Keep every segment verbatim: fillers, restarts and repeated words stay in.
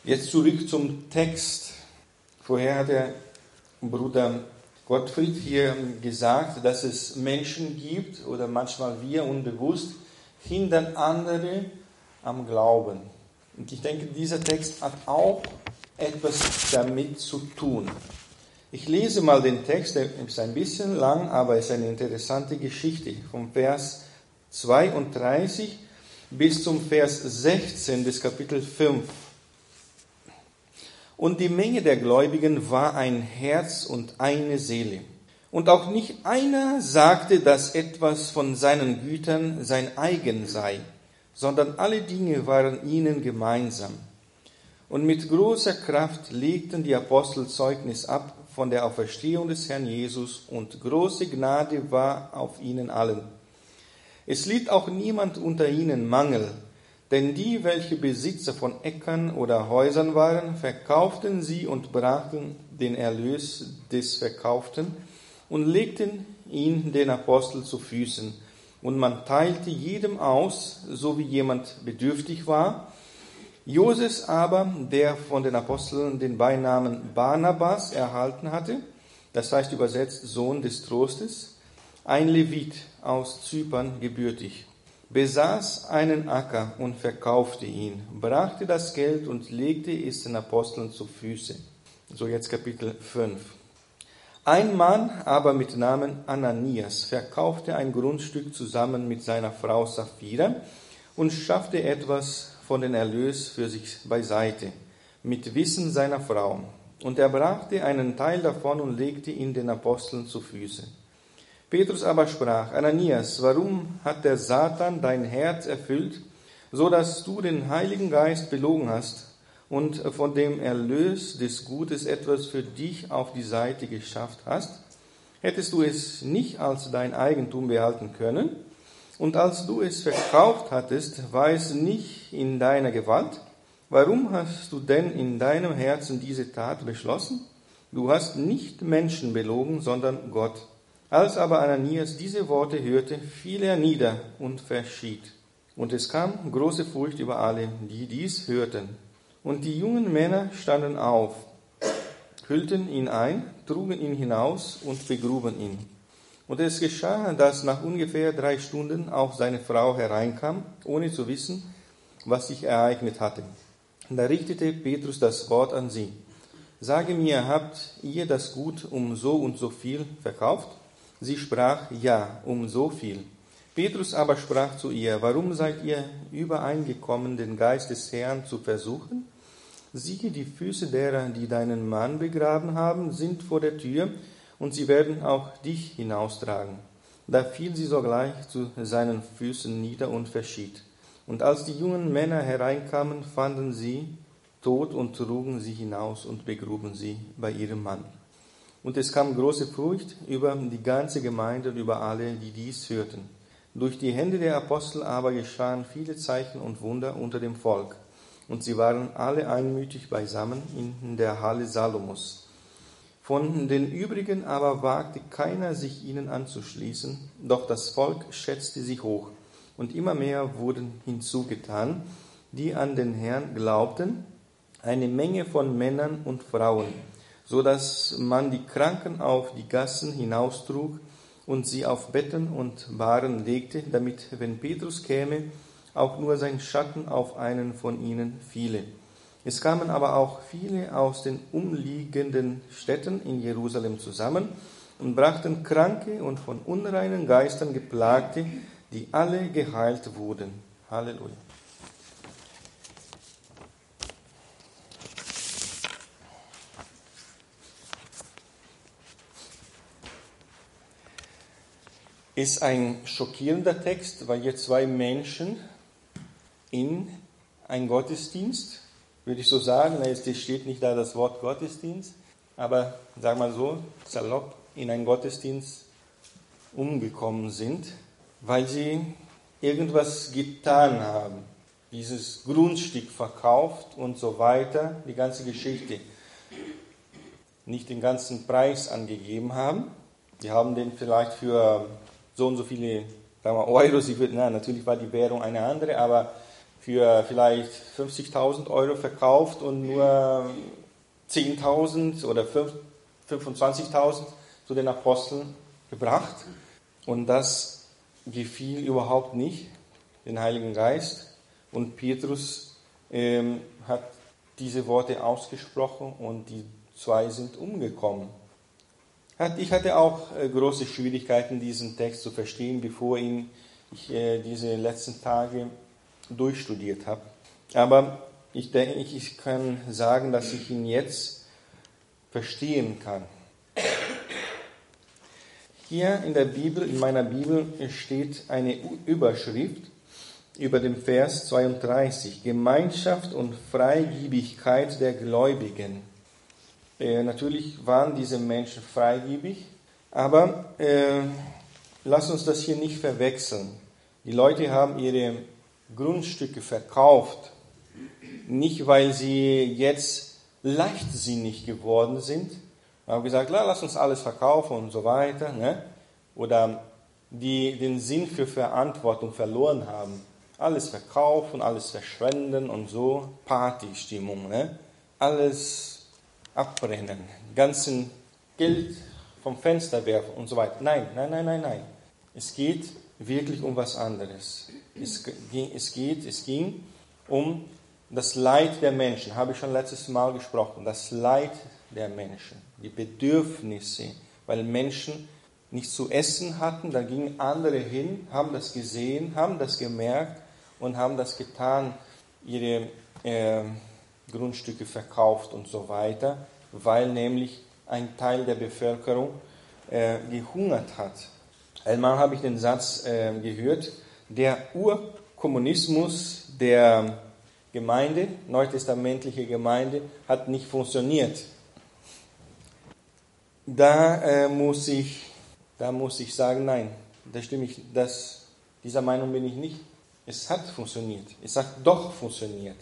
Jetzt zurück zum Text. Vorher hat der Bruder Gottfried hier gesagt, dass es Menschen gibt, oder manchmal wir unbewusst, hindern andere am Glauben. Und ich denke, dieser Text hat auch etwas damit zu tun. Ich lese mal den Text, der ist ein bisschen lang, aber es ist eine interessante Geschichte. Vom Vers zweiunddreißig bis zum Vers sechzehn des Kapitel fünf. Und die Menge der Gläubigen war ein Herz und eine Seele. Und auch nicht einer sagte, dass etwas von seinen Gütern sein eigen sei, sondern alle Dinge waren ihnen gemeinsam. Und mit großer Kraft legten die Apostel Zeugnis ab von der Auferstehung des Herrn Jesus, und große Gnade war auf ihnen allen. Es litt auch niemand unter ihnen Mangel, denn die, welche Besitzer von Äckern oder Häusern waren, verkauften sie und brachten den Erlös des Verkauften und legten ihn den Aposteln zu Füßen. Und man teilte jedem aus, so wie jemand bedürftig war. Joses aber, der von den Aposteln den Beinamen Barnabas erhalten hatte, das heißt übersetzt Sohn des Trostes, ein Levit aus Zypern gebürtig, besaß einen Acker und verkaufte ihn, brachte das Geld und legte es den Aposteln zu Füßen. So jetzt Kapitel fünf. Ein Mann aber mit Namen Ananias verkaufte ein Grundstück zusammen mit seiner Frau Sapphira und schaffte etwas von den Erlös für sich beiseite, mit Wissen seiner Frau. Und er brachte einen Teil davon und legte ihn den Aposteln zu Füßen. Petrus aber sprach: Ananias, warum hat der Satan dein Herz erfüllt, so dass du den Heiligen Geist belogen hast und von dem Erlös des Gutes etwas für dich auf die Seite geschafft hast? Hättest du es nicht als dein Eigentum behalten können? Und als du es verkauft hattest, war es nicht in deiner Gewalt? Warum hast du denn in deinem Herzen diese Tat beschlossen? Du hast nicht Menschen belogen, sondern Gott. Als aber Ananias diese Worte hörte, fiel er nieder und verschied. Und es kam große Furcht über alle, die dies hörten. Und die jungen Männer standen auf, hüllten ihn ein, trugen ihn hinaus und begruben ihn. Und es geschah, dass nach ungefähr drei Stunden auch seine Frau hereinkam, ohne zu wissen, was sich ereignet hatte. Da richtete Petrus das Wort an sie: Sage mir, habt ihr das Gut um so und so viel verkauft? Sie sprach: Ja, um so viel. Petrus aber sprach zu ihr: Warum seid ihr übereingekommen, den Geist des Herrn zu versuchen? Siehe, die Füße derer, die deinen Mann begraben haben, sind vor der Tür, und sie werden auch dich hinaustragen. Da fiel sie sogleich zu seinen Füßen nieder und verschied. Und als die jungen Männer hereinkamen, fanden sie tot und trugen sie hinaus und begruben sie bei ihrem Mann. Und es kam große Furcht über die ganze Gemeinde und über alle, die dies hörten. Durch die Hände der Apostel aber geschahen viele Zeichen und Wunder unter dem Volk. Und sie waren alle einmütig beisammen in der Halle Salomos. Von den übrigen aber wagte keiner, sich ihnen anzuschließen, doch das Volk schätzte sie hoch. Und immer mehr wurden hinzugetan, die an den Herrn glaubten, eine Menge von Männern und Frauen, so dass man die Kranken auf die Gassen hinaustrug und sie auf Betten und Bahren legte, damit, wenn Petrus käme, auch nur sein Schatten auf einen von ihnen fiele. Es kamen aber auch viele aus den umliegenden Städten in Jerusalem zusammen und brachten Kranke und von unreinen Geistern Geplagte, die alle geheilt wurden. Halleluja. Ist ein schockierender Text, weil hier zwei Menschen in ein Gottesdienst, würde ich so sagen, es steht nicht da das Wort Gottesdienst, aber sagen wir mal so, salopp, in einen Gottesdienst umgekommen sind, weil sie irgendwas getan haben, dieses Grundstück verkauft und so weiter, die ganze Geschichte, nicht den ganzen Preis angegeben haben. Die haben den vielleicht für so und so viele, sagen wir, Euro, sie wird, na, natürlich war die Währung eine andere, aber für vielleicht fünfzigtausend Euro verkauft und nur zehntausend oder fünfundzwanzigtausend zu den Aposteln gebracht. Und das gefiel überhaupt nicht den Heiligen Geist. Und Petrus ähm, hat diese Worte ausgesprochen und die zwei sind umgekommen. Ich hatte auch äh, große Schwierigkeiten, diesen Text zu verstehen, bevor ihn ich äh, diese letzten Tage durchstudiert habe. Aber ich denke, ich kann sagen, dass ich ihn jetzt verstehen kann. Hier in der Bibel, in meiner Bibel, steht eine Überschrift über dem Vers zweiunddreißig. Gemeinschaft und Freigebigkeit der Gläubigen. Äh, natürlich waren diese Menschen freigebig, aber äh, lass uns das hier nicht verwechseln. Die Leute haben ihre Grundstücke verkauft, nicht weil sie jetzt leichtsinnig geworden sind, haben gesagt, lass uns alles verkaufen und so weiter, ne? Oder die den Sinn für Verantwortung verloren haben. Alles verkaufen, alles verschwenden und so, Partystimmung, ne? Alles abbrennen, ganzen Geld vom Fenster werfen und so weiter. Nein, nein, nein, nein, nein. Es geht wirklich um was anderes. Es ging, es geht, es ging um das Leid der Menschen, habe ich schon letztes Mal gesprochen, das Leid der Menschen, die Bedürfnisse, weil Menschen nicht zu essen hatten, da gingen andere hin, haben das gesehen, haben das gemerkt und haben das getan, ihre äh, Grundstücke verkauft und so weiter, weil nämlich ein Teil der Bevölkerung äh, gehungert hat. Einmal habe ich den Satz äh, gehört, der Urkommunismus der Gemeinde, neutestamentliche Gemeinde, hat nicht funktioniert. Da äh, muss ich, da muss ich sagen, nein, da stimme ich, das, dieser Meinung bin ich nicht. Es hat funktioniert. Es hat doch funktioniert.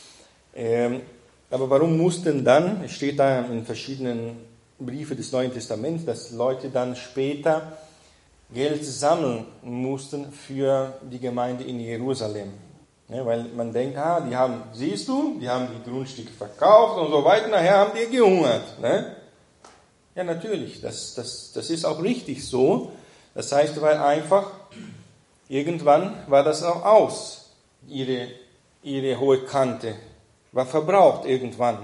Ähm, aber warum mussten dann, es steht da in verschiedenen Briefen des Neuen Testaments, dass Leute dann später Geld sammeln mussten für die Gemeinde in Jerusalem. Ja, weil man denkt, ah, die haben, siehst du, die haben die Grundstücke verkauft und so weiter, nachher haben die gehungert. Ne? Ja, natürlich, das, das, das ist auch richtig so. Das heißt, weil einfach, irgendwann war das auch aus. Ihre, ihre hohe Kante war verbraucht irgendwann.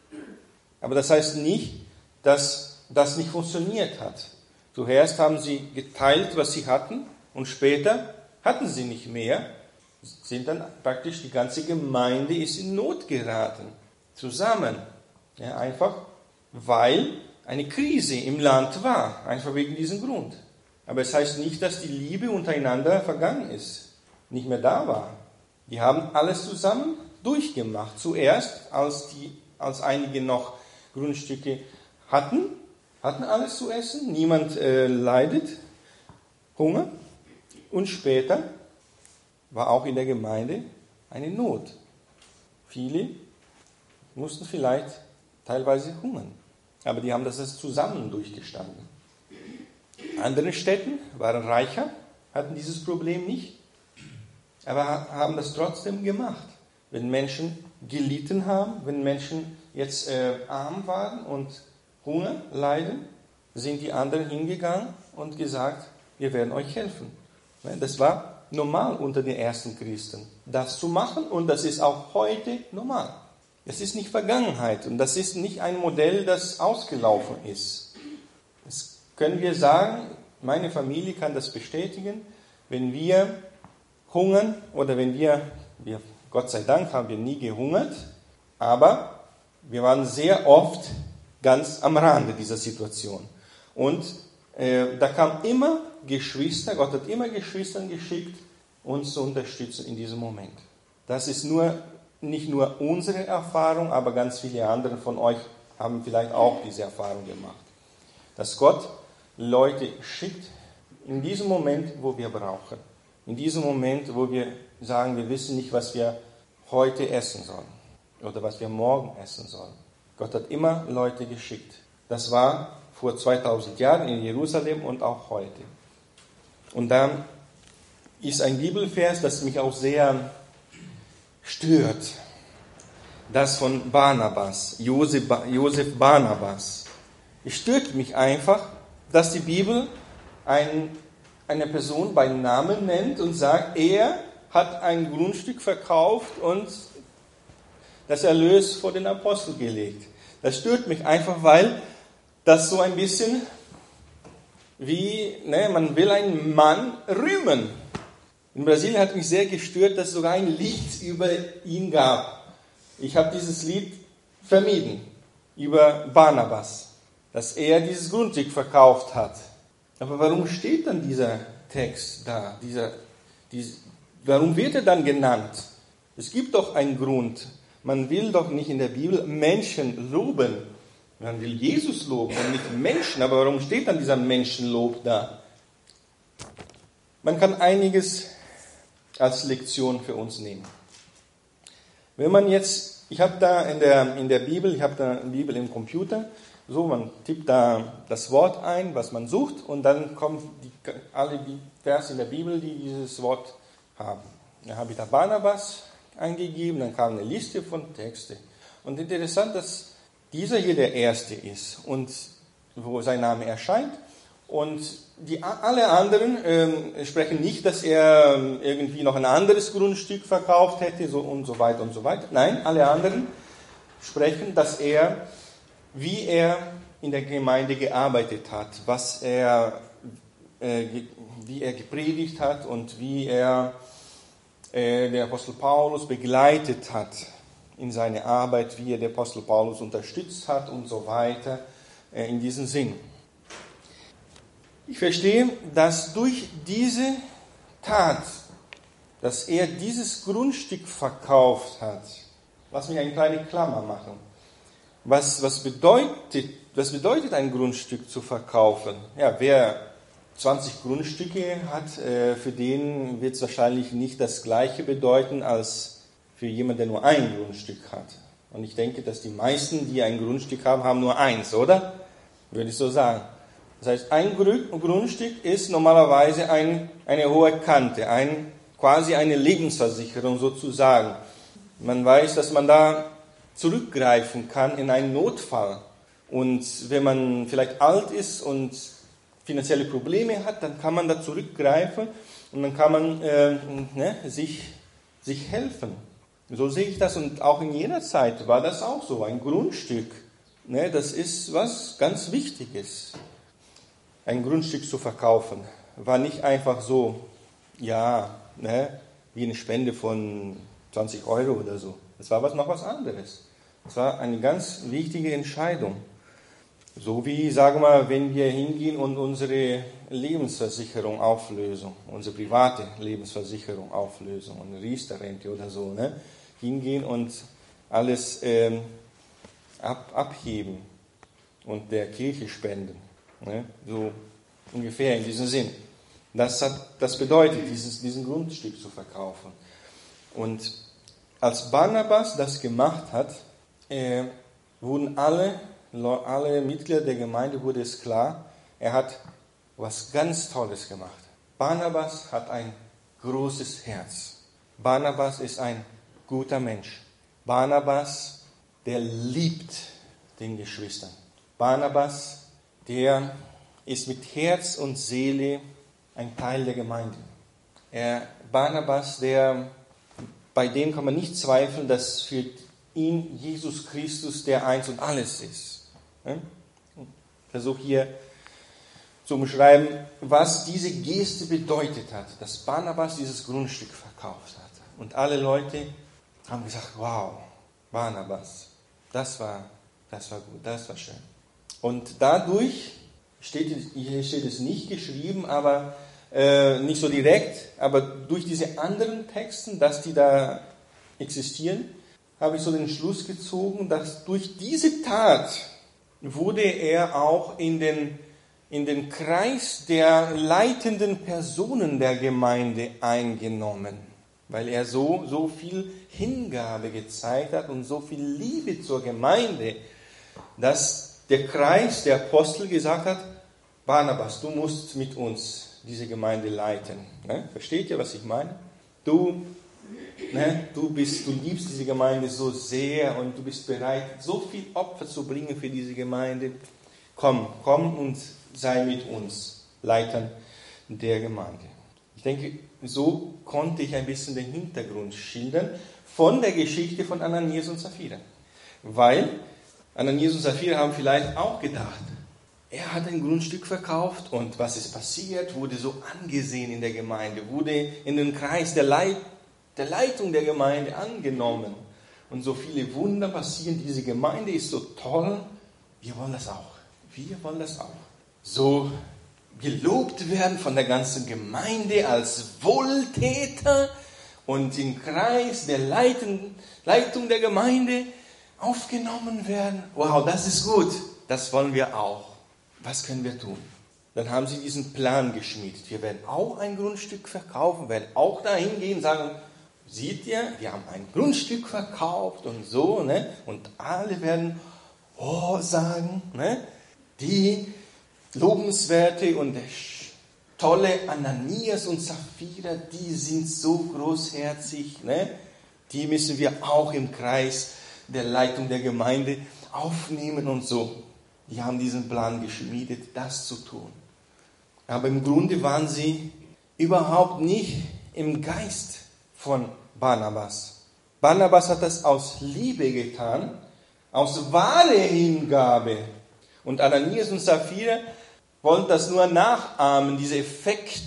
Aber das heißt nicht, dass das nicht funktioniert hat. Zuerst haben sie geteilt, was sie hatten, und später hatten sie nicht mehr. Sind dann praktisch, die ganze Gemeinde ist in Not geraten. Zusammen. Ja, einfach, weil eine Krise im Land war. Einfach wegen diesem Grund. Aber es heißt nicht, dass die Liebe untereinander vergangen ist. Nicht mehr da war. Die haben alles zusammen durchgemacht. Zuerst, als, die, als einige noch Grundstücke hatten, hatten alles zu essen. Niemand äh, leidet Hunger. Und später war auch in der Gemeinde eine Not. Viele mussten vielleicht teilweise hungern, aber die haben das zusammen durchgestanden. Andere Städten waren reicher, hatten dieses Problem nicht, aber haben das trotzdem gemacht. Wenn Menschen gelitten haben, wenn Menschen jetzt äh, arm waren und Hunger leiden, sind die anderen hingegangen und gesagt, wir werden euch helfen. Das war normal unter den ersten Christen, das zu machen, und das ist auch heute normal. Es ist nicht Vergangenheit und das ist nicht ein Modell, das ausgelaufen ist. Das können wir sagen, meine Familie kann das bestätigen, wenn wir hungern oder wenn wir, wir Gott sei Dank haben wir nie gehungert, aber wir waren sehr oft ganz am Rande dieser Situation. Und äh, da kamen immer Geschwister, Gott hat immer Geschwistern geschickt, uns zu unterstützen in diesem Moment. Das ist nur, nicht nur unsere Erfahrung, aber ganz viele andere von euch haben vielleicht auch diese Erfahrung gemacht. Dass Gott Leute schickt in diesem Moment, wo wir brauchen. In diesem Moment, wo wir sagen, wir wissen nicht, was wir heute essen sollen oder was wir morgen essen sollen. Gott hat immer Leute geschickt. Das war vor zweitausend Jahren in Jerusalem und auch heute. Und dann ist ein Bibelvers, das mich auch sehr stört. Das von Barnabas, Josef, Josef Barnabas. Es stört mich einfach, dass die Bibel ein, eine Person bei Namen nennt und sagt, er hat ein Grundstück verkauft und das Erlös vor den Apostel gelegt. Das stört mich einfach, weil das so ein bisschen wie, ne, man will einen Mann rühmen. In Brasilien hat mich sehr gestört, dass es sogar ein Lied über ihn gab. Ich habe dieses Lied vermieden, über Barnabas, dass er dieses Grundstück verkauft hat. Aber warum steht dann dieser Text da? Dieser, diese, warum wird er dann genannt? Es gibt doch einen Grund. Man will doch nicht in der Bibel Menschen loben. Man will Jesus loben und nicht Menschen. Aber warum steht dann dieser Menschenlob da? Man kann einiges als Lektion für uns nehmen. Wenn man jetzt, ich habe da in der, in der Bibel, ich habe da eine Bibel im Computer, so, man tippt da das Wort ein, was man sucht, und dann kommen die, alle die Verse in der Bibel, die dieses Wort haben. Dann habe ich da Barnabas eingegeben, dann kam eine Liste von Texten. Und interessant, dass dieser hier der erste ist, und wo sein Name erscheint. Und die, alle anderen ähm, sprechen nicht, dass er ähm, irgendwie noch ein anderes Grundstück verkauft hätte, so und so weiter und so weiter. Nein, alle anderen sprechen, dass er, wie er in der Gemeinde gearbeitet hat, was er, äh, wie er gepredigt hat und wie er äh, den Apostel Paulus begleitet hat in seine Arbeit, wie er den Apostel Paulus unterstützt hat und so weiter, äh, in diesem Sinn. Ich verstehe, dass durch diese Tat, dass er dieses Grundstück verkauft hat, lass mich eine kleine Klammer machen. Was, was, bedeutet, was bedeutet ein Grundstück zu verkaufen? Ja, wer zwanzig Grundstücke hat, äh, für den wird es wahrscheinlich nicht das Gleiche bedeuten als für jemanden, der nur ein Grundstück hat. Und ich denke, dass die meisten, die ein Grundstück haben, haben nur eins, oder? Würde ich so sagen. Das heißt, ein Grundstück ist normalerweise ein, eine hohe Kante, ein, quasi eine Lebensversicherung sozusagen. Man weiß, dass man da zurückgreifen kann in einen Notfall. Und wenn man vielleicht alt ist und finanzielle Probleme hat, dann kann man da zurückgreifen und dann kann man äh, ne, sich, sich helfen. So sehe ich das, und auch in jener Zeit war das auch so. Ein Grundstück, ne, das ist was ganz Wichtiges. Ein Grundstück zu verkaufen war nicht einfach so, ja, ne, wie eine Spende von zwanzig Euro oder so. Es war was, noch was anderes. Es war eine ganz wichtige Entscheidung. So wie, sagen wir mal, wenn wir hingehen und unsere Lebensversicherung auflösen, unsere private Lebensversicherung auflösen, eine Riester-Rente oder so, ne, hingehen und alles ähm, ab, abheben und der Kirche spenden. Ne, so ungefähr in diesem Sinn. Das, hat, das bedeutet, dieses, diesen Grundstück zu verkaufen. Und als Barnabas das gemacht hat, äh, wurden alle, alle Mitglieder der Gemeinde, wurde es klar, er hat was ganz Tolles gemacht. Barnabas hat ein großes Herz. Barnabas ist ein guter Mensch. Barnabas, der liebt den Geschwistern. Barnabas, der ist mit Herz und Seele ein Teil der Gemeinde. Er, Barnabas, der, bei dem kann man nicht zweifeln, dass für ihn Jesus Christus der Eins und Alles ist. Ich versuche hier zu beschreiben, was diese Geste bedeutet hat, dass Barnabas dieses Grundstück verkauft hat. Und alle Leute haben gesagt, wow, Barnabas, das war, das war gut, das war schön. Und dadurch, steht, hier steht es nicht geschrieben, aber äh, nicht so direkt, aber durch diese anderen Texten, dass die da existieren, habe ich so den Schluss gezogen, dass durch diese Tat wurde er auch in den, in den Kreis der leitenden Personen der Gemeinde eingenommen, weil er so, so viel Hingabe gezeigt hat und so viel Liebe zur Gemeinde, dass der Kreis der Apostel gesagt hat, Barnabas, du musst mit uns diese Gemeinde leiten. Ne? Versteht ihr, was ich meine? Du Ne? Du bist, du liebst diese Gemeinde so sehr und du bist bereit, so viel Opfer zu bringen für diese Gemeinde. Komm, komm und sei mit uns, Leitern der Gemeinde. Ich denke, so konnte ich ein bisschen den Hintergrund schildern von der Geschichte von Ananias und Sapphira. Weil Ananias und Sapphira haben vielleicht auch gedacht, er hat ein Grundstück verkauft und was ist passiert? Wurde so angesehen in der Gemeinde, wurde in den Kreis der, Leit, der Leitung der Gemeinde angenommen. Und so viele Wunder passieren, diese Gemeinde ist so toll, wir wollen das auch. Wir wollen das auch. So gelobt werden von der ganzen Gemeinde als Wohltäter und im Kreis der Leitung, Leitung der Gemeinde aufgenommen werden. Wow, das ist gut. Das wollen wir auch. Was können wir tun? Dann haben sie diesen Plan geschmiedet. Wir werden auch ein Grundstück verkaufen, werden auch dahin gehen und sagen, seht ihr, wir haben ein Grundstück verkauft und so, ne? Und alle werden oh sagen, ne? Die lobenswerte und tolle Ananias und Sapphira, die sind so großherzig, ne? Die müssen wir auch im Kreis der Leitung der Gemeinde aufnehmen und so. Die haben diesen Plan geschmiedet, das zu tun. Aber im Grunde waren sie überhaupt nicht im Geist von Barnabas. Barnabas hat das aus Liebe getan, aus wahrer Hingabe. Und Ananias und Sapphira wollten das nur nachahmen, dieser Effekt,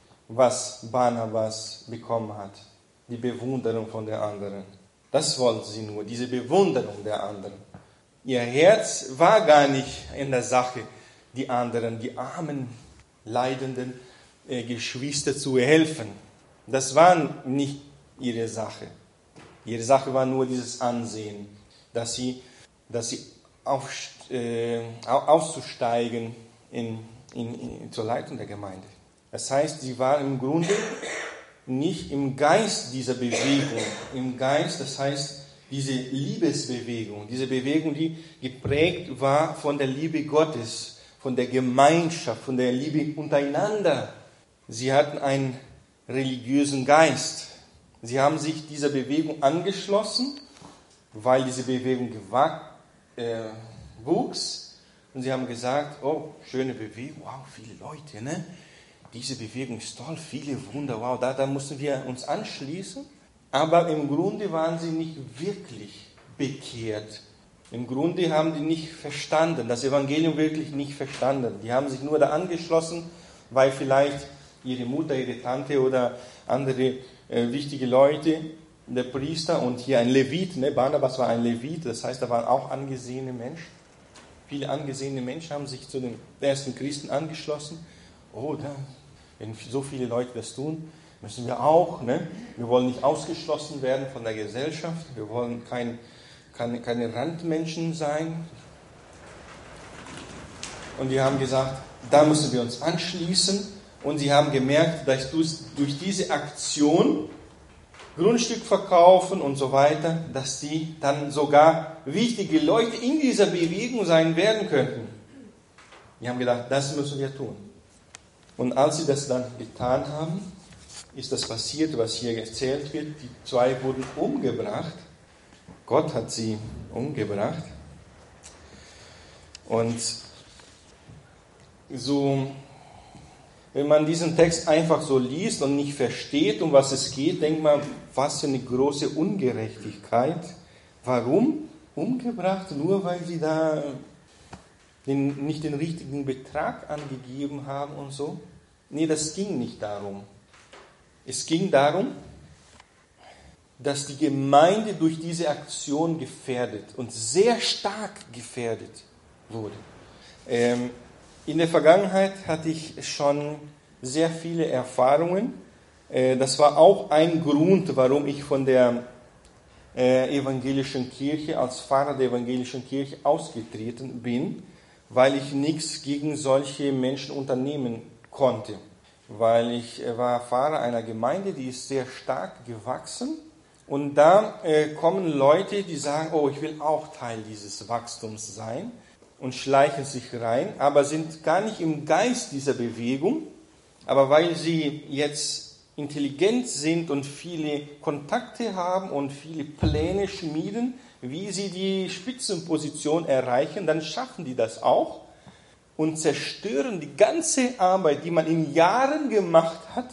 was Barnabas bekommen hat. Die Bewunderung von der anderen. Das wollten sie nur, diese Bewunderung der anderen. Ihr Herz war gar nicht in der Sache, die anderen, die armen, leidenden äh, Geschwister zu helfen. Das war nicht ihre Sache. Ihre Sache war nur dieses Ansehen, dass sie, dass sie auf, äh, auszusteigen in, in, in, zur Leitung der Gemeinde. Das heißt, sie waren im Grunde nicht im Geist dieser Bewegung. Im Geist, das heißt, diese Liebesbewegung, diese Bewegung, die geprägt war von der Liebe Gottes, von der Gemeinschaft, von der Liebe untereinander. Sie hatten einen religiösen Geist. Sie haben sich dieser Bewegung angeschlossen, weil diese Bewegung gewachsen, äh, wuchs. Und sie haben gesagt, oh, schöne Bewegung, wow, viele Leute, ne? Diese Bewegung ist toll, viele Wunder, wow, da, da mussten wir uns anschließen. Aber im Grunde waren sie nicht wirklich bekehrt. Im Grunde haben die nicht verstanden, das Evangelium wirklich nicht verstanden. Die haben sich nur da angeschlossen, weil vielleicht ihre Mutter, ihre Tante oder andere äh, wichtige Leute, der Priester und hier ein Levit, ne? Barnabas war ein Levit, das heißt, da waren auch angesehene Menschen. Viele angesehene Menschen haben sich zu den ersten Christen angeschlossen. Oh, da, wenn so viele Leute das tun, müssen wir auch, ne? Wir wollen nicht ausgeschlossen werden von der Gesellschaft. Wir wollen kein, keine, keine Randmenschen sein. Und die haben gesagt, da müssen wir uns anschließen. Und sie haben gemerkt, dass durch diese Aktion, Grundstück verkaufen und so weiter, dass die dann sogar wichtige Leute in dieser Bewegung sein werden könnten. Die haben gedacht, das müssen wir tun. Und als sie das dann getan haben, ist das passiert, was hier erzählt wird. Die zwei wurden umgebracht. Gott hat sie umgebracht. Und so, wenn man diesen Text einfach so liest und nicht versteht, um was es geht, denkt man, was für eine große Ungerechtigkeit. Warum umgebracht? Nur weil sie da den, nicht den richtigen Betrag angegeben haben und so? Nee, das ging nicht darum. Es ging darum, dass die Gemeinde durch diese Aktion gefährdet und sehr stark gefährdet wurde. Ähm, in der Vergangenheit hatte ich schon sehr viele Erfahrungen. Äh, das war auch ein Grund, warum ich von der äh, evangelischen Kirche, als Pfarrer der evangelischen Kirche ausgetreten bin, weil ich nichts gegen solche Menschen unternehmen konnte. Weil ich war Pfarrer einer Gemeinde, die ist sehr stark gewachsen. Und da äh, kommen Leute, die sagen, oh, ich will auch Teil dieses Wachstums sein und schleichen sich rein, aber sind gar nicht im Geist dieser Bewegung. Aber weil sie jetzt intelligent sind und viele Kontakte haben und viele Pläne schmieden, wie sie die Spitzenposition erreichen, dann schaffen die das auch und zerstören die ganze Arbeit, die man in Jahren gemacht hat,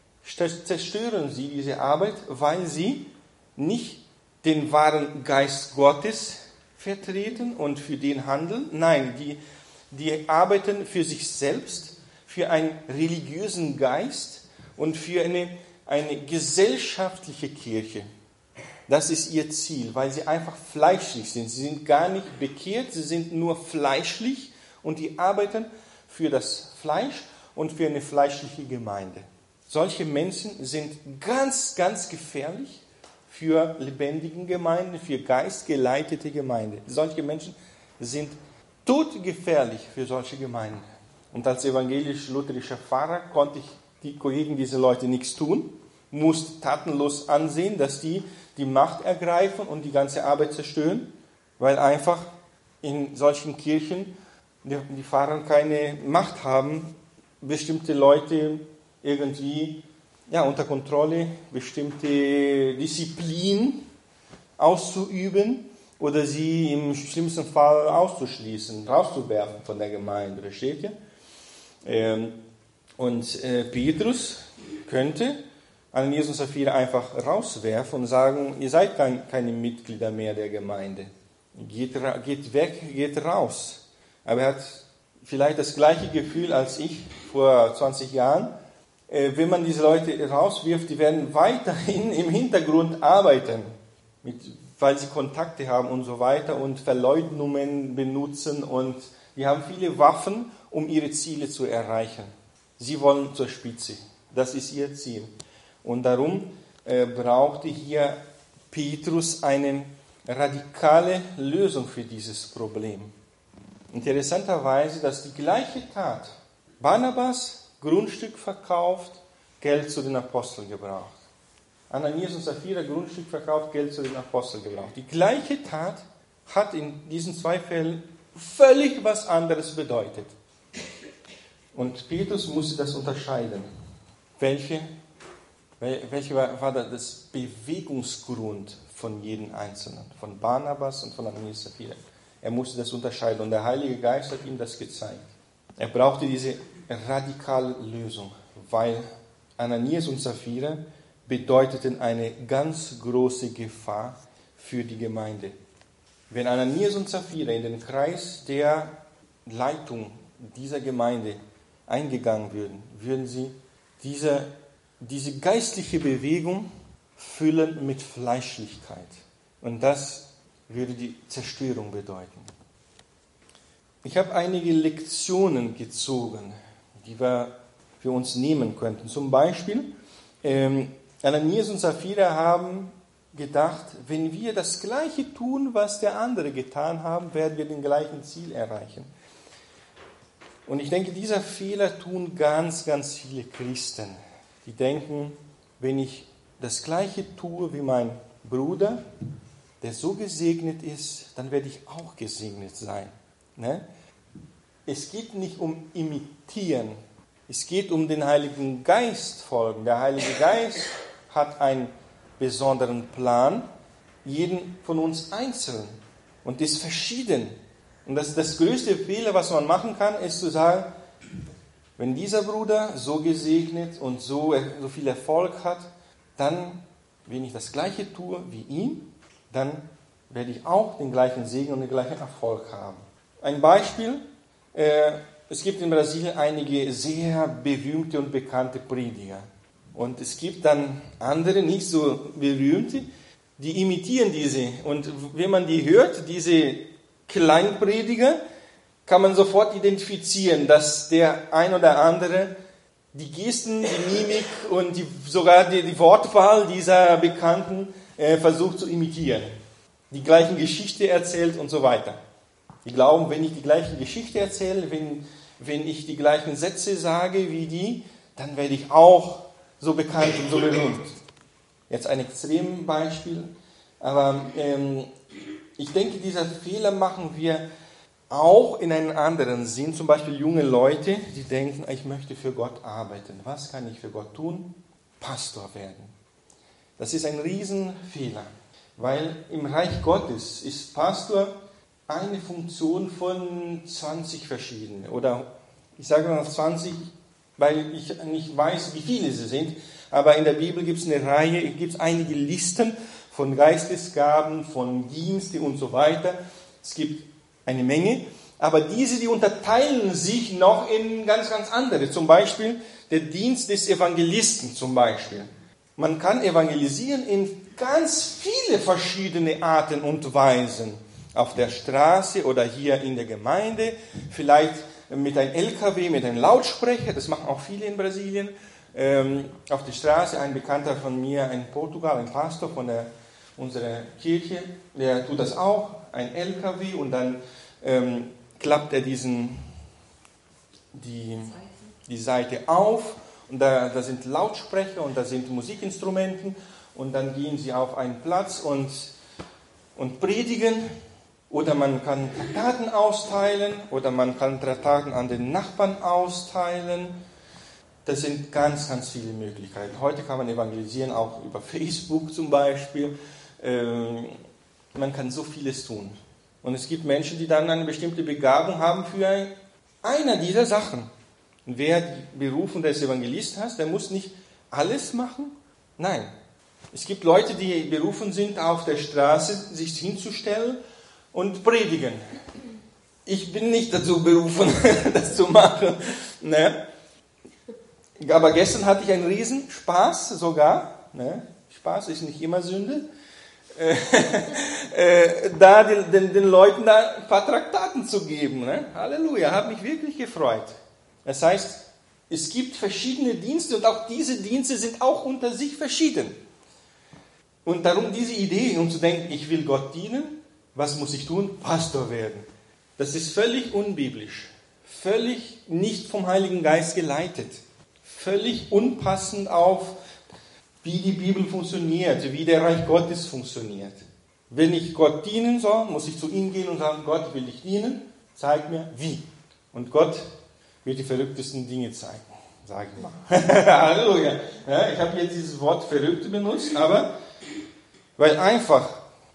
zerstören sie diese Arbeit, weil sie nicht den wahren Geist Gottes vertreten und für den handeln. Nein, die, die arbeiten für sich selbst, für einen religiösen Geist und für eine, eine gesellschaftliche Kirche. Das ist ihr Ziel, weil sie einfach fleischlich sind. Sie sind gar nicht bekehrt, sie sind nur fleischlich und die arbeiten für das Fleisch und für eine fleischliche Gemeinde. Solche Menschen sind ganz, ganz gefährlich für lebendige Gemeinden, für geistgeleitete Gemeinden. Solche Menschen sind todgefährlich für solche Gemeinden. Und als evangelisch-lutherischer Pfarrer konnte ich die, gegen diese Leute nichts tun, musste tatenlos ansehen, dass die die Macht ergreifen und die ganze Arbeit zerstören, weil einfach in solchen Kirchen die, die Pfarrer keine Macht haben, bestimmte Leute irgendwie ja, unter Kontrolle, bestimmte Disziplin auszuüben oder sie im schlimmsten Fall auszuschließen, rauszuwerfen von der Gemeinde, versteht ihr? Ähm, und äh, Petrus könnte Ananias und Sapphira einfach rauswerfen und sagen, ihr seid kein, keine Mitglieder mehr der Gemeinde. Geht, geht weg, geht raus. Aber er hat vielleicht das gleiche Gefühl als ich vor zwanzig Jahren. Äh, wenn man diese Leute rauswirft, die werden weiterhin im Hintergrund arbeiten, mit, weil sie Kontakte haben und so weiter und Verleugnungen benutzen und die haben viele Waffen, um ihre Ziele zu erreichen. Sie wollen zur Spitze. Das ist ihr Ziel. Und darum äh, brauchte hier Petrus eine radikale Lösung für dieses Problem. Interessanterweise, dass die gleiche Tat, Barnabas Grundstück verkauft, Geld zu den Aposteln gebracht. Ananias und Sapphira Grundstück verkauft, Geld zu den Aposteln gebracht. Die gleiche Tat hat in diesen zwei Fällen völlig was anderes bedeutet. Und Petrus musste das unterscheiden. Welche, welche war, war das Bewegungsgrund von jedem Einzelnen, von Barnabas und von Ananias und Sapphira? Er musste das unterscheiden und der Heilige Geist hat ihm das gezeigt. Er brauchte diese radikale Lösung, weil Ananias und Sapphira bedeuteten eine ganz große Gefahr für die Gemeinde. Wenn Ananias und Sapphira in den Kreis der Leitung dieser Gemeinde eingegangen würden, würden sie diese, diese geistliche Bewegung füllen mit Fleischlichkeit. Und das würde die Zerstörung bedeuten. Ich habe einige Lektionen gezogen, die wir für uns nehmen könnten. Zum Beispiel, ähm, Ananias und Sapphira haben gedacht, wenn wir das Gleiche tun, was der andere getan haben, werden wir den gleichen Ziel erreichen. Und ich denke, dieser Fehler tun ganz, ganz viele Christen. Die denken, wenn ich das Gleiche tue wie mein Bruder, der so gesegnet ist, dann werde ich auch gesegnet sein. Ne? Es geht nicht um Imitieren, es geht um den Heiligen Geist folgen. Der Heilige Geist hat einen besonderen Plan, jeden von uns einzeln und ist verschieden. Und das, das größte Fehler, was man machen kann, ist zu sagen, wenn dieser Bruder so gesegnet und so, so viel Erfolg hat, dann, wenn ich das Gleiche tue wie ihn, dann werde ich auch den gleichen Segen und den gleichen Erfolg haben. Ein Beispiel, äh, es gibt in Brasilien einige sehr berühmte und bekannte Prediger. Und es gibt dann andere, nicht so berühmte, die imitieren diese. Und wenn man die hört, diese Kleinprediger, kann man sofort identifizieren, dass der ein oder andere die Gesten, die Mimik und die, sogar die, die Wortwahl dieser Bekannten äh, versucht zu imitieren. Die gleichen Geschichte erzählt und so weiter. Die glauben, wenn ich die gleiche Geschichte erzähle, wenn, wenn ich die gleichen Sätze sage wie die, dann werde ich auch so bekannt und so berühmt. Jetzt ein extremes Beispiel, aber ähm, ich denke, dieser Fehler machen wir auch in einem anderen Sinn. Zum Beispiel junge Leute, die denken, ich möchte für Gott arbeiten. Was kann ich für Gott tun? Pastor werden. Das ist ein Riesenfehler, weil im Reich Gottes ist Pastor eine Funktion von zwanzig verschiedene. Oder ich sage mal zwanzig, weil ich nicht weiß, wie viele sie sind. Aber in der Bibel gibt es eine Reihe, gibt es einige Listen von Geistesgaben, von Dienste und so weiter. Es gibt eine Menge. Aber diese, die unterteilen sich noch in ganz, ganz andere. Zum Beispiel der Dienst des Evangelisten zum Beispiel. Man kann evangelisieren in ganz viele verschiedene Arten und Weisen. Auf der Straße oder hier in der Gemeinde, vielleicht mit einem L K W, mit einem Lautsprecher, das machen auch viele in Brasilien. Ähm, auf der Straße, ein Bekannter von mir in Portugal, ein Pastor von der, unserer Kirche, der tut das auch, ein L K W und dann ähm, klappt er diesen, die, die Seite auf und da, da sind Lautsprecher und da sind Musikinstrumenten und dann gehen sie auf einen Platz und, und predigen. Oder man kann Traktaten austeilen oder man kann Traktaten an den Nachbarn austeilen. Das sind ganz, ganz viele Möglichkeiten. Heute kann man evangelisieren, auch über Facebook zum Beispiel. Ähm, man kann so vieles tun. Und es gibt Menschen, die dann eine bestimmte Begabung haben für eine dieser Sachen. Und wer die Berufung des Evangelisten hat, der muss nicht alles machen. Nein. Es gibt Leute, die berufen sind, auf der Straße sich hinzustellen und predigen. Ich bin nicht dazu berufen, das zu machen. Ne? Aber gestern hatte ich einen riesen Spaß sogar. Ne? Spaß ist nicht immer Sünde. äh, da den, den, den Leuten da ein paar Traktaten zu geben. Ne? Halleluja, hat mich wirklich gefreut. Das heißt, es gibt verschiedene Dienste und auch diese Dienste sind auch unter sich verschieden. Und darum diese Idee, um zu denken, ich will Gott dienen, was muss ich tun? Pastor werden. Das ist völlig unbiblisch, völlig nicht vom Heiligen Geist geleitet, völlig unpassend auf, wie die Bibel funktioniert, wie der Reich Gottes funktioniert. Wenn ich Gott dienen soll, muss ich zu ihm gehen und sagen, Gott, will ich dienen? Zeig mir, wie. Und Gott wird die verrücktesten Dinge zeigen, sage ich mal. Halleluja. Ja, ich habe jetzt dieses Wort Verrückte benutzt, aber weil einfach,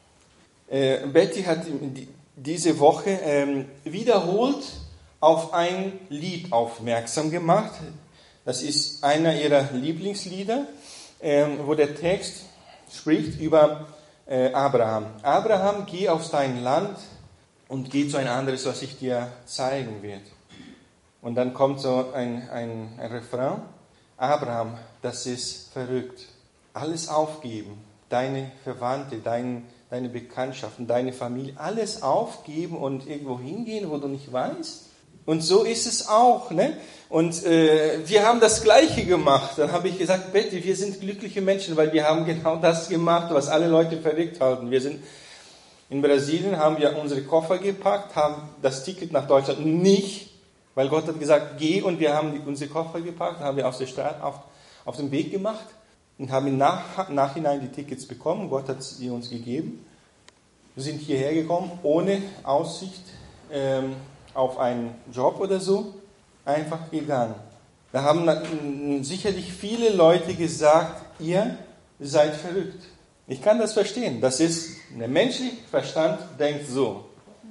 äh, Betty hat diese Woche ähm, wiederholt auf ein Lied aufmerksam gemacht. Das ist einer ihrer Lieblingslieder, ähm, wo der Text spricht über äh, Abraham. Abraham, geh aus dein Land und geh zu ein anderes, was ich dir zeigen werde. Und dann kommt so ein, ein, ein Refrain. Abraham, das ist verrückt. Alles aufgeben. Deine Verwandte, dein, deine Bekanntschaften, deine Familie, alles aufgeben und irgendwo hingehen, wo du nicht weißt. Und so ist es auch. Ne? Und äh, wir haben das Gleiche gemacht. Dann habe ich gesagt, Betty, wir sind glückliche Menschen, weil wir haben genau das gemacht, was alle Leute verrückt halten. Wir sind in Brasilien, haben wir unsere Koffer gepackt, haben das Ticket nach Deutschland nicht, weil Gott hat gesagt, geh, und wir haben unsere Koffer gepackt, haben wir aus der Stadt auf, auf den Weg gemacht. Und haben im Nach- Nachhinein die Tickets bekommen. Gott hat sie uns gegeben. Wir sind hierher gekommen, ohne Aussicht ähm, auf einen Job oder so. Einfach gegangen. Da haben sicherlich viele Leute gesagt, ihr seid verrückt. Ich kann das verstehen. Das ist, der menschliche Verstand denkt so.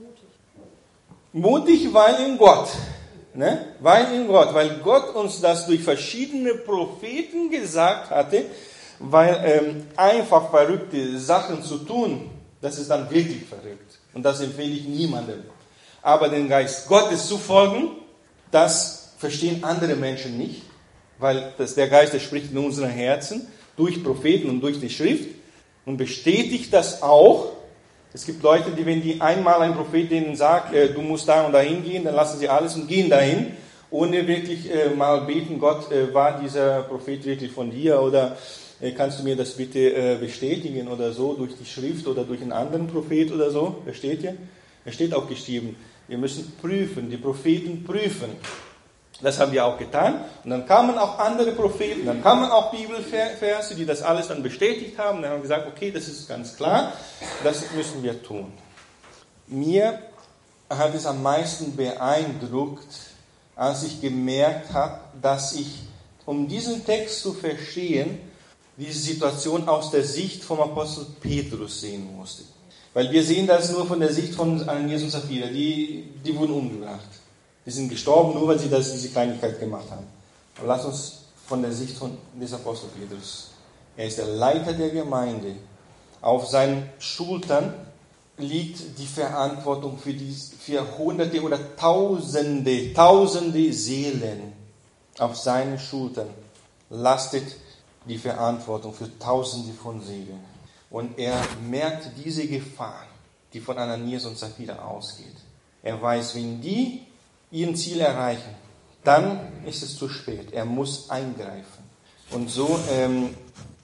Mutig, weil in Gott. Ne? Weil in Gott, weil Gott uns das durch verschiedene Propheten gesagt hatte, weil ähm, einfach verrückte Sachen zu tun, das ist dann wirklich verrückt. Und das empfehle ich niemandem. Aber den Geist Gottes zu folgen, das verstehen andere Menschen nicht, weil das, der Geist, der spricht in unseren Herzen durch Propheten und durch die Schrift und bestätigt das auch. Es gibt Leute, die, wenn die einmal ein Prophet denen sagt, äh, du musst da und dahin gehen, dann lassen sie alles und gehen dahin, ohne wirklich äh, mal beten, Gott, äh, war dieser Prophet wirklich von dir oder äh, kannst du mir das bitte äh, bestätigen oder so, durch die Schrift oder durch einen anderen Prophet oder so, versteht ihr? Es steht auch geschrieben, wir müssen prüfen, die Propheten prüfen. Das haben wir auch getan. Und dann kamen auch andere Propheten, dann kamen auch Bibelverse, die das alles dann bestätigt haben. Dann haben wir gesagt, okay, das ist ganz klar, das müssen wir tun. Mir hat es am meisten beeindruckt, als ich gemerkt habe, dass ich um diesen Text zu verstehen, diese Situation aus der Sicht vom Apostel Petrus sehen musste. Weil wir sehen das nur von der Sicht von Ananias und Sapphira. Die, die wurden umgebracht. Die sind gestorben, nur weil sie das, diese Kleinigkeit gemacht haben. Aber lass uns von der Sicht von des Apostel Petrus. Er ist der Leiter der Gemeinde. Auf seinen Schultern liegt die Verantwortung für, die, für Hunderte oder Tausende, Tausende Seelen. Auf seinen Schultern lastet die Verantwortung für Tausende von Seelen. Und er merkt diese Gefahr, die von Ananias und Sapphira ausgeht. Er weiß, wenn die ihr Ziel erreichen, dann ist es zu spät. Er muss eingreifen. Und so ähm,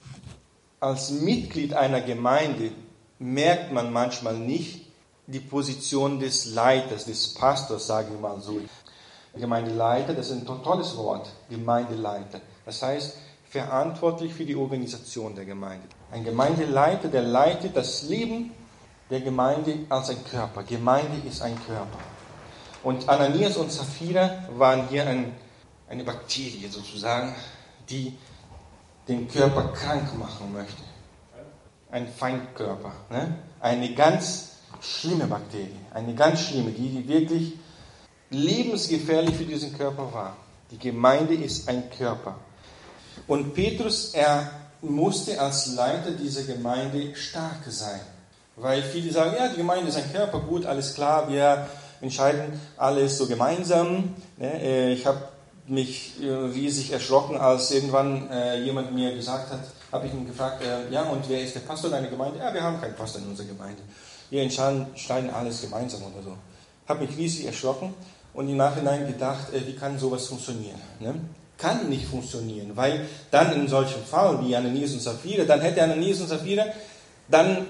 als Mitglied einer Gemeinde merkt man manchmal nicht die Position des Leiters, des Pastors, sage ich mal so. Gemeindeleiter, das ist ein tolles Wort, Gemeindeleiter. Das heißt, verantwortlich für die Organisation der Gemeinde. Ein Gemeindeleiter, der leitet das Leben der Gemeinde als ein Körper. Gemeinde ist ein Körper. Und Ananias und Sapphira waren hier ein, eine Bakterie sozusagen, die den Körper krank machen möchte. Ein Feindkörper. Ne? Eine ganz schlimme Bakterie. Eine ganz schlimme, die wirklich lebensgefährlich für diesen Körper war. Die Gemeinde ist ein Körper. Und Petrus, er musste als Leiter dieser Gemeinde stark sein. Weil viele sagen, ja, die Gemeinde ist ein Körper, gut, alles klar, wir entscheiden alles so gemeinsam. Ich habe mich riesig erschrocken, als irgendwann jemand mir gesagt hat, habe ich ihn gefragt, ja, und wer ist der Pastor deiner Gemeinde? Ja, wir haben keinen Pastor in unserer Gemeinde. Wir entscheiden alles gemeinsam oder so. Habe mich riesig erschrocken und im Nachhinein gedacht, wie kann sowas funktionieren? Ne? Kann nicht funktionieren, weil dann in solchem Fall wie Ananias und Sapphira, dann hätte Ananias und Sapphira dann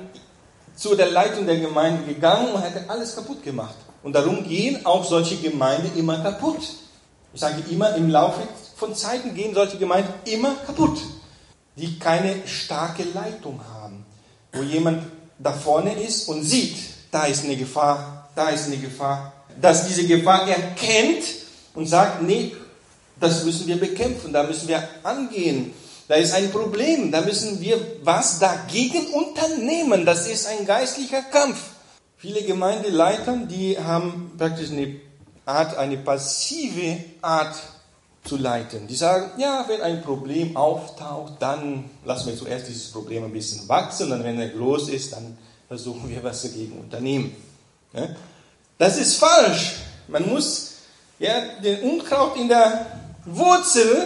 zu der Leitung der Gemeinde gegangen und hätte alles kaputt gemacht. Und darum gehen auch solche Gemeinden immer kaputt. Ich sage immer, im Laufe von Zeiten gehen solche Gemeinden immer kaputt, die keine starke Leitung haben, wo jemand da vorne ist und sieht, da ist eine Gefahr, da ist eine Gefahr, dass diese Gefahr erkennt und sagt, nee, das müssen wir bekämpfen, da müssen wir angehen. Da ist ein Problem, da müssen wir was dagegen unternehmen. Das ist ein geistlicher Kampf. Viele Gemeindeleiter, die haben praktisch eine Art, eine passive Art zu leiten. Die sagen, ja, wenn ein Problem auftaucht, dann lassen wir zuerst dieses Problem ein bisschen wachsen und wenn er groß ist, dann versuchen wir was dagegen unternehmen. Das ist falsch. Man muss ja, den Unkraut in der Wurzel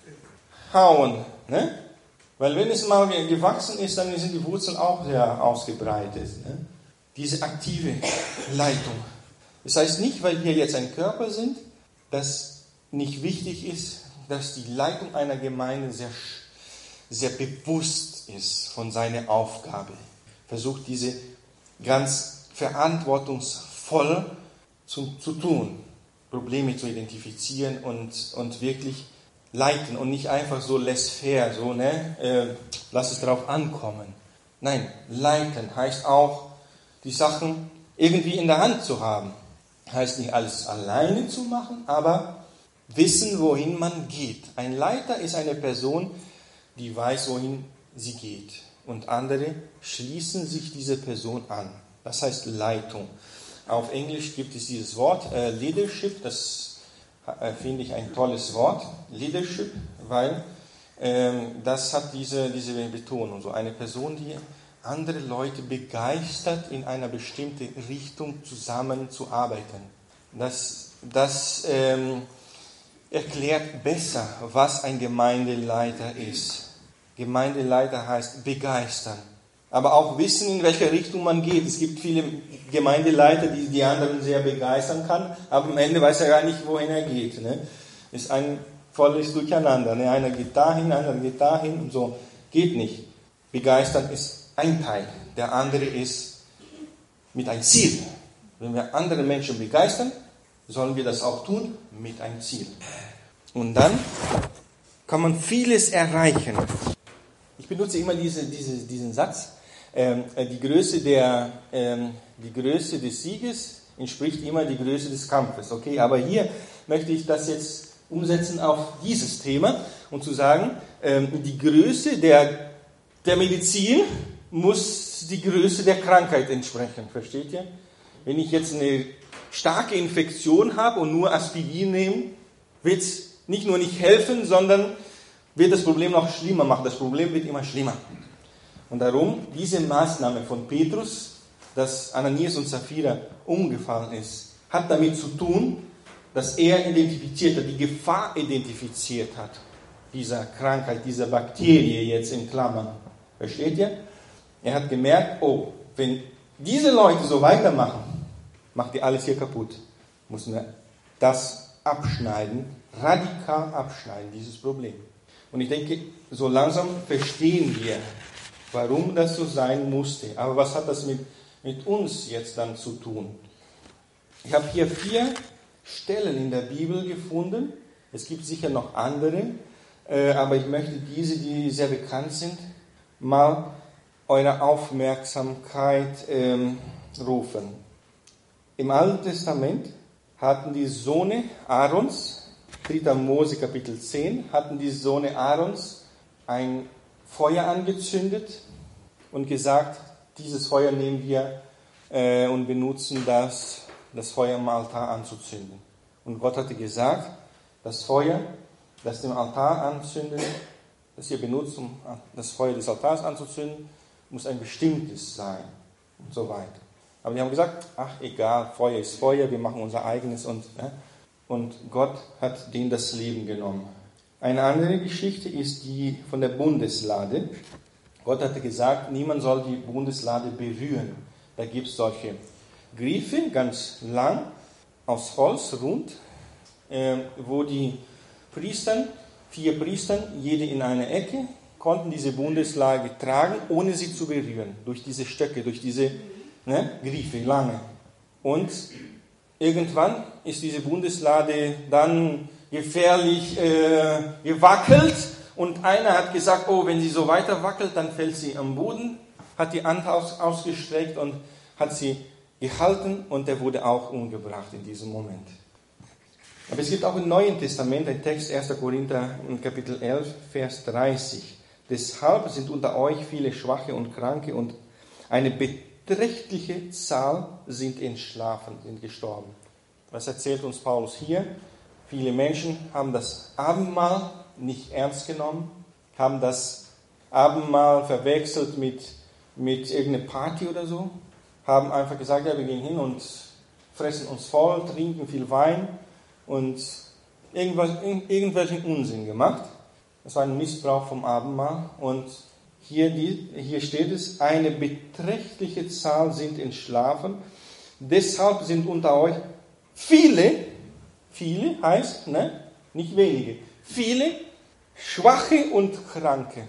hauen. Ne? Weil wenn es mal gewachsen ist, dann sind die Wurzeln auch sehr ausgebreitet. Ne? Diese aktive Leitung. Das heißt nicht, weil wir jetzt ein Körper sind, dass nicht wichtig ist, dass die Leitung einer Gemeinde sehr, sehr bewusst ist von seiner Aufgabe. Versucht diese ganz verantwortungsvoll zu, zu tun. Probleme zu identifizieren und, und wirklich leiten und nicht einfach so laissez-faire, so, ne, äh, lass es darauf ankommen. Nein, leiten heißt auch, die Sachen irgendwie in der Hand zu haben. Heißt nicht alles alleine zu machen, aber wissen, wohin man geht. Ein Leiter ist eine Person, die weiß, wohin sie geht. Und andere schließen sich dieser Person an. Das heißt Leitung. Auf Englisch gibt es dieses Wort, äh, Leadership, das äh, finde ich ein tolles Wort, Leadership, weil ähm, das hat diese, diese Betonung. So eine Person, die andere Leute begeistert, in einer bestimmten Richtung zusammenzuarbeiten. Das, das ähm, erklärt besser, was ein Gemeindeleiter ist. Gemeindeleiter heißt begeistern. Aber auch wissen, in welche Richtung man geht. Es gibt viele Gemeindeleiter, die die anderen sehr begeistern kann, aber am Ende weiß er gar nicht, wohin er geht. Ne? Ist ein volles Durcheinander. Ne? Einer geht dahin, einer geht dahin und so. Geht nicht. Begeistern ist ein Teil. Der andere ist mit einem Ziel. Wenn wir andere Menschen begeistern, sollen wir das auch tun mit einem Ziel. Und dann kann man vieles erreichen. Ich benutze immer diese, diese, diesen Satz. Ähm, die, Größe der, ähm, die Größe des Sieges entspricht immer die Größe des Kampfes. Okay, aber hier möchte ich das jetzt umsetzen auf dieses Thema. und zu sagen, die Größe der, der Medizin muss die Größe der Krankheit entsprechen. Versteht ihr? Wenn ich jetzt eine starke Infektion habe und nur Aspirin nehme, wird es nicht nur nicht helfen, sondern wird das Problem noch schlimmer machen. Das Problem wird immer schlimmer. Und darum, diese Maßnahme von Petrus, dass Ananias und Sapphira umgefallen ist, hat damit zu tun, dass er identifiziert hat, die Gefahr identifiziert hat, dieser Krankheit, dieser Bakterie jetzt in Klammern. Versteht ihr? Er hat gemerkt, oh, wenn diese Leute so weitermachen, macht ihr alles hier kaputt. Müssen wir das abschneiden, radikal abschneiden, dieses Problem. Und ich denke, so langsam verstehen wir, warum das so sein musste. Aber was hat das mit, mit uns jetzt dann zu tun? Ich habe hier vier Stellen in der Bibel gefunden. Es gibt sicher noch andere, äh, aber ich möchte diese, die sehr bekannt sind, mal eure Aufmerksamkeit ähm, rufen. Im Alten Testament hatten die Söhne Aarons, dritter Mose Kapitel zehn, hatten die Söhne Aarons ein Feuer angezündet und gesagt, dieses Feuer nehmen wir äh, und benutzen das, das Feuer im Altar anzuzünden. Und Gott hatte gesagt, das Feuer, das dem Altar anzündet, das ihr benutzt, um das Feuer des Altars anzuzünden, muss ein bestimmtes sein und so weiter. Aber die haben gesagt, ach egal, Feuer ist Feuer, wir machen unser eigenes und, ja, und Gott hat denen das Leben genommen. Eine andere Geschichte ist die von der Bundeslade. Gott hatte gesagt, niemand soll die Bundeslade berühren. Da gibt es solche Griffe, ganz lang, aus Holz, rund, äh, wo die Priester, vier Priester, jede in einer Ecke, konnten diese Bundeslade tragen, ohne sie zu berühren. Durch diese Stöcke, durch diese ne, Griffe, lange. Und irgendwann ist diese Bundeslade dann gefährlich äh, gewackelt und einer hat gesagt, oh, wenn sie so weiter wackelt, dann fällt sie am Boden, hat die Hand aus, ausgestreckt und hat sie gehalten und er wurde auch umgebracht in diesem Moment. Aber es gibt auch im Neuen Testament einen Text, erster Korinther Kapitel elf, Vers dreißig. Deshalb sind unter euch viele Schwache und Kranke und eine beträchtliche Zahl sind entschlafen, sind gestorben. Was erzählt uns Paulus hier? Viele Menschen haben das Abendmahl nicht ernst genommen, haben das Abendmahl verwechselt mit, mit irgendeiner Party oder so, haben einfach gesagt, ja, wir gehen hin und fressen uns voll, trinken viel Wein und irgendwas, irgendwelchen Unsinn gemacht. Das war ein Missbrauch vom Abendmahl und hier, die, hier steht es, eine beträchtliche Zahl sind entschlafen, deshalb sind unter euch viele, viele heißt, ne, nicht wenige, viele Schwache und Kranke.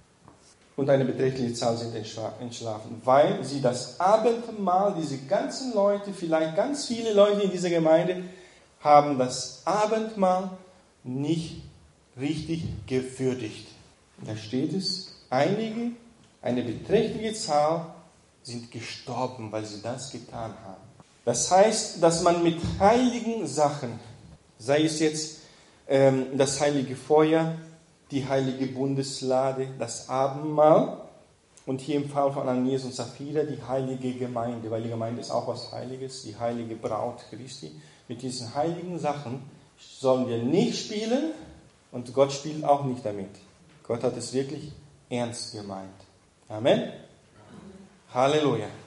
Und eine beträchtliche Zahl sind entschlafen, weil sie das Abendmahl, diese ganzen Leute, vielleicht ganz viele Leute in dieser Gemeinde, haben das Abendmahl nicht richtig gewürdigt. Da steht es, einige, eine beträchtliche Zahl sind gestorben, weil sie das getan haben. Das heißt, dass man mit heiligen Sachen, sei es jetzt ähm, das heilige Feuer, die heilige Bundeslade, das Abendmahl und hier im Fall von Ananias und Sapphira die heilige Gemeinde, weil die Gemeinde ist auch was Heiliges, die heilige Braut Christi. Mit diesen heiligen Sachen sollen wir nicht spielen und Gott spielt auch nicht damit. Gott hat es wirklich ernst gemeint. Amen. Halleluja.